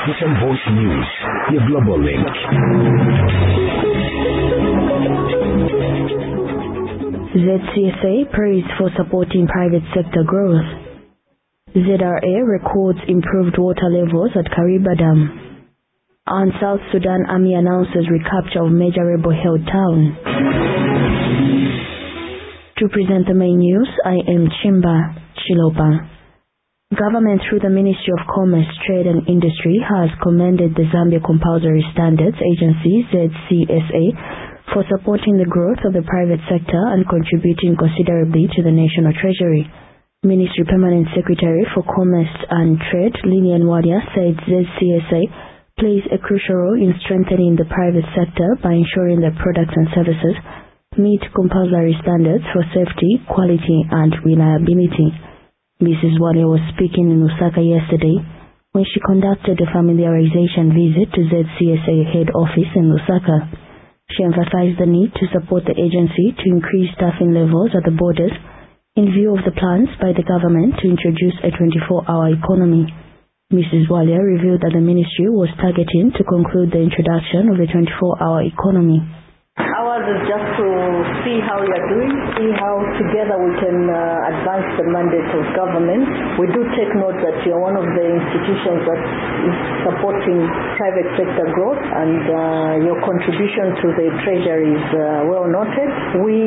Vision Voice News, your global link. ZCSA praised for supporting private sector growth. ZRA records improved water levels at Kariba Dam. And South Sudan Army announces recapture of major rebel-held town. To present the main news, I am Chimba Chilopa. Government through the Ministry of Commerce, Trade and Industry has commended the Zambia Compulsory Standards Agency, ZCSA, for supporting the growth of the private sector and contributing considerably to the national treasury. Ministry Permanent Secretary for Commerce and Trade, Lilian Wadia, said ZCSA plays a crucial role in strengthening the private sector by ensuring that products and services meet compulsory standards for safety, quality, and reliability. Mrs. Wadia was speaking in Lusaka yesterday when she conducted a familiarization visit to ZCSA head office in Lusaka. She emphasized the need to support the agency to increase staffing levels at the borders in view of the plans by the government to introduce a 24-hour economy. Mrs. Walia revealed that the ministry was targeting to conclude the introduction of a 24-hour economy. Ours is just to see how you are doing, see how together we can advance the mandate of government. We do take note that you are one of the institutions that is supporting private sector growth, and your contribution to the treasury is well noted. We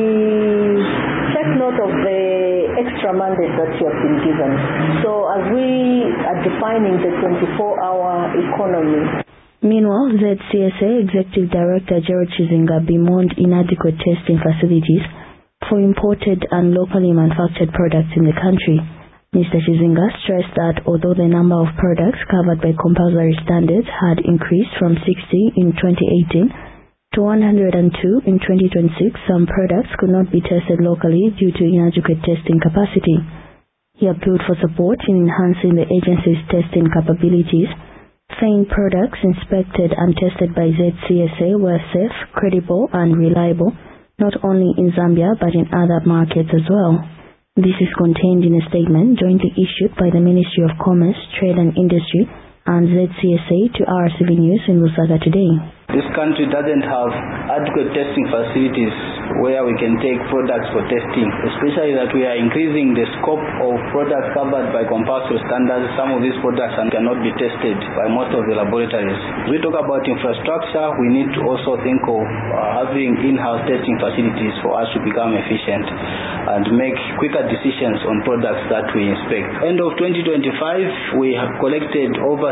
take note of the extra mandate that you have been given. So as we are defining the 24-hour economy, meanwhile, ZCSA Executive Director Gerald Chizinga bemoaned inadequate testing facilities for imported and locally manufactured products in the country. Mr. Chizinga stressed that although the number of products covered by compulsory standards had increased from 60 in 2018 to 102 in 2026, some products could not be tested locally due to inadequate testing capacity. He appealed for support in enhancing the agency's testing capabilities, saying products inspected and tested by ZCSA were safe, credible, and reliable, not only in Zambia but in other markets as well. This is contained in a statement jointly issued by the Ministry of Commerce, Trade and Industry and ZCSA to RCV News in Lusaka today. This country doesn't have adequate testing facilities where we can take products for testing, especially that we are increasing the scope of products covered by compulsory standards. Some of these products cannot be tested by most of the laboratories. As we talk about infrastructure, we need to also think of having in-house testing facilities for us to become efficient and make quicker decisions on products that we inspect. End of 2025, we have collected over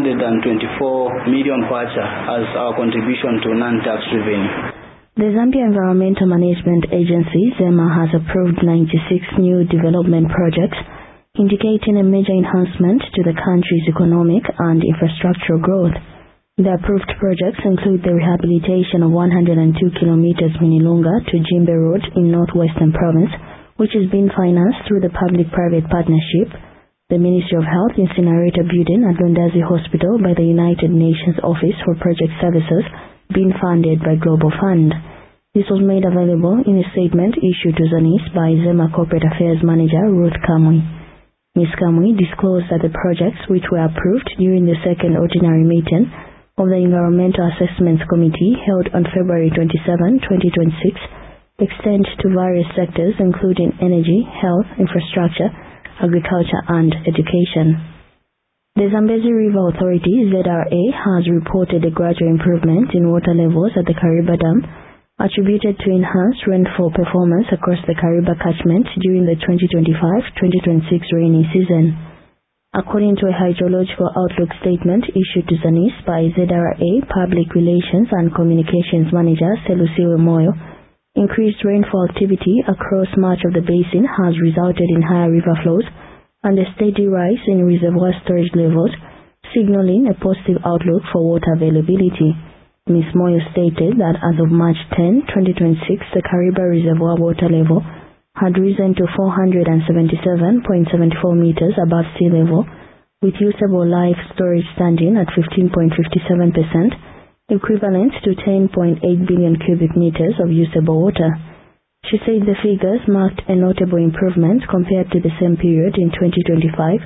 624 million kwacha as our contribution to non-tax revenue. The Zambia Environmental Management Agency, ZEMA, has approved 96 new development projects, indicating a major enhancement to the country's economic and infrastructural growth. The approved projects include the rehabilitation of 102 kilometers Minilunga to Jimbe Road in Northwestern Province, which is being financed through the Public-Private Partnership, the Ministry of Health incinerator building at Lundazi Hospital by the United Nations Office for Project Services, being funded by Global Fund. This was made available in a statement issued to ZANIS by ZEMA Corporate Affairs Manager Ruth Kamui. Ms. Kamui disclosed that the projects, which were approved during the second ordinary meeting of the Environmental Assessments Committee held on February 27, 2026, extend to various sectors including energy, health, infrastructure, agriculture and education. The Zambezi River Authority, ZRA, has reported a gradual improvement in water levels at the Kariba Dam, attributed to enhanced rainfall performance across the Kariba catchment during the 2025-2026 rainy season. According to a hydrological outlook statement issued to ZANIS by ZRA Public Relations and Communications Manager Selusiwe Moyo, increased rainfall activity across much of the basin has resulted in higher river flows and a steady rise in reservoir storage levels, signaling a positive outlook for water availability. Ms. Moyo stated that as of March 10, 2026, the Kariba reservoir water level had risen to 477.74 meters above sea level, with usable life storage standing at 15.57%, equivalent to 10.8 billion cubic meters of usable water. She said the figures marked a notable improvement compared to the same period in 2025,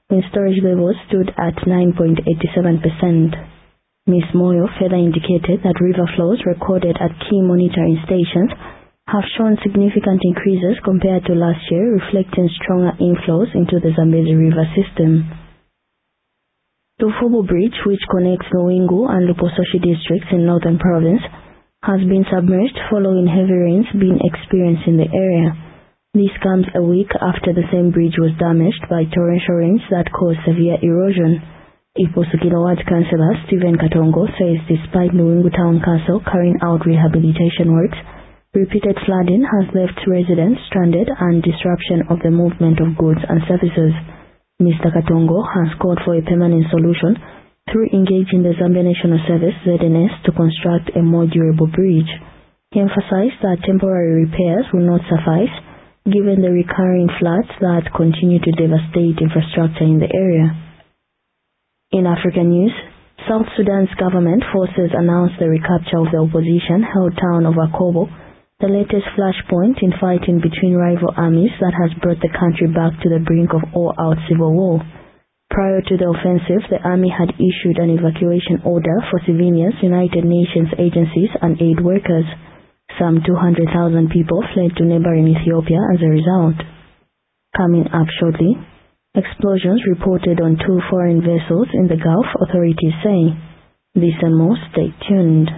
when storage levels stood at 9.87%. Ms. Moyo further indicated that river flows recorded at key monitoring stations have shown significant increases compared to last year, reflecting stronger inflows into the Zambezi River system. Lufubu Bridge, which connects Luwingu and Lupososhi districts in Northern Province, has been submerged following heavy rains being experienced in the area. This comes a week after the same bridge was damaged by torrential rains that caused severe erosion. Iposukilo Ward Councillor Stephen Katongo says despite Luwingu Town Council carrying out rehabilitation works, repeated flooding has left residents stranded and disruption of the movement of goods and services. Mr. Katongo has called for a permanent solution through engaging the Zambia National Service ZNS to construct a more durable bridge. He emphasized that temporary repairs will not suffice given the recurring floods that continue to devastate infrastructure in the area. In African news, South Sudan's government forces announced the recapture of the opposition-held town of Akobo, the latest flashpoint in fighting between rival armies that has brought the country back to the brink of all-out civil war. Prior to the offensive, the army had issued an evacuation order for civilians, United Nations agencies and aid workers. Some 200,000 people fled to neighboring Ethiopia as a result. Coming up shortly, explosions reported on 2 foreign vessels in the Gulf, authorities say. This and more, stay tuned.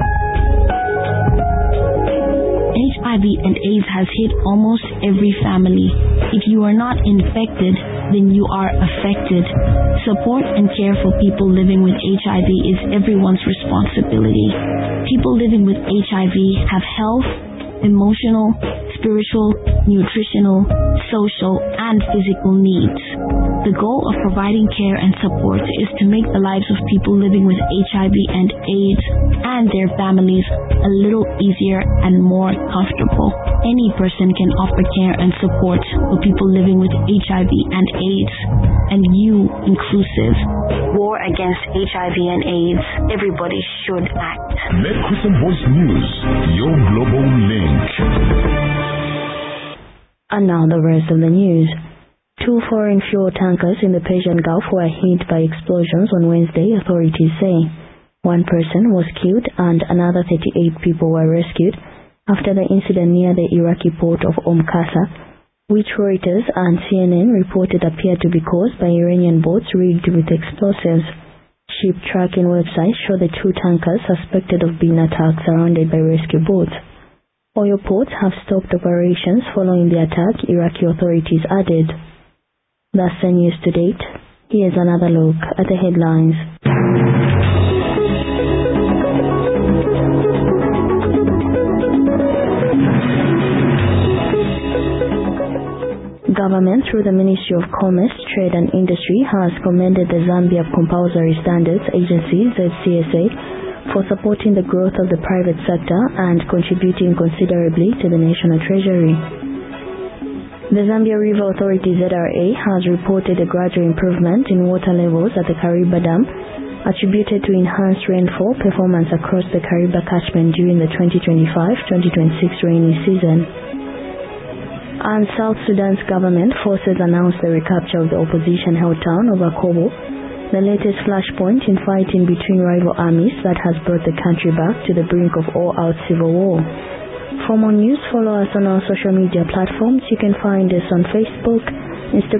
HIV and AIDS has hit almost every family. If you are not infected, then you are affected. Support and care for people living with HIV is everyone's responsibility. People living with HIV have health, emotional, spiritual, nutritional, social, and physical needs. The goal of providing care and support is to make the lives of people living with HIV and AIDS and their families a little easier and more comfortable. Any person can offer care and support for people living with HIV and AIDS, and you inclusive. War against HIV and AIDS. Everybody should act. Let Christian Voice News, your global link. And now the rest of the news. 2 foreign fuel tankers in the Persian Gulf were hit by explosions on Wednesday, authorities say. 1 person was killed and another 38 people were rescued after the incident near the Iraqi port of Kasa, which Reuters and CNN reported appeared to be caused by Iranian boats rigged with explosives. Ship tracking websites show the 2 tankers suspected of being attacked surrounded by rescue boats. Oil ports have stopped operations following the attack, Iraqi authorities added. That's the news to date. Here's another look at the headlines. Government, through the Ministry of Commerce, Trade and Industry, has commended the Zambia Compulsory Standards Agency, ZCSA, for supporting the growth of the private sector and contributing considerably to the national treasury. The Zambia River Authority ZRA has reported a gradual improvement in water levels at the Kariba Dam, attributed to enhanced rainfall performance across the Kariba catchment during the 2025-2026 rainy season. And South Sudan's government forces announced the recapture of the opposition-held town of Akobo, the latest flashpoint in fighting between rival armies that has brought the country back to the brink of all-out civil war. For more news, follow us on our social media platforms. You can find us on Facebook, Instagram,